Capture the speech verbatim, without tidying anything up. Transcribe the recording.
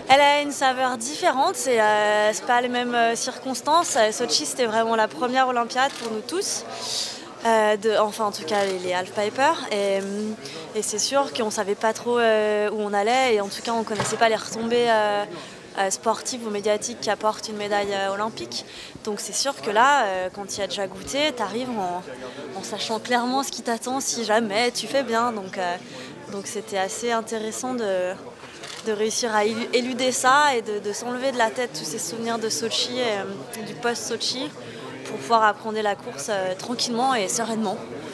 Elle a une saveur différente, c'est euh, c'est pas les mêmes euh, circonstances. Euh, Sochi, c'était vraiment la première Olympiade pour nous tous. Euh, de, enfin, en tout cas, les, les half-pipers. Et, euh, et c'est sûr qu'on savait pas trop euh, où on allait. Et en tout cas, on connaissait pas les retombées euh, euh, sportives ou médiatiques qui apportent une médaille euh, olympique. Donc c'est sûr que là, euh, quand tu y as déjà goûté, tu arrives en, en sachant clairement ce qui t'attend si jamais tu fais bien. Donc euh, donc c'était assez intéressant de, de réussir à éluder ça et de, de s'enlever de la tête tous ces souvenirs de Sochi et euh, du post-Sochi pour pouvoir appréhender la course euh, tranquillement et sereinement.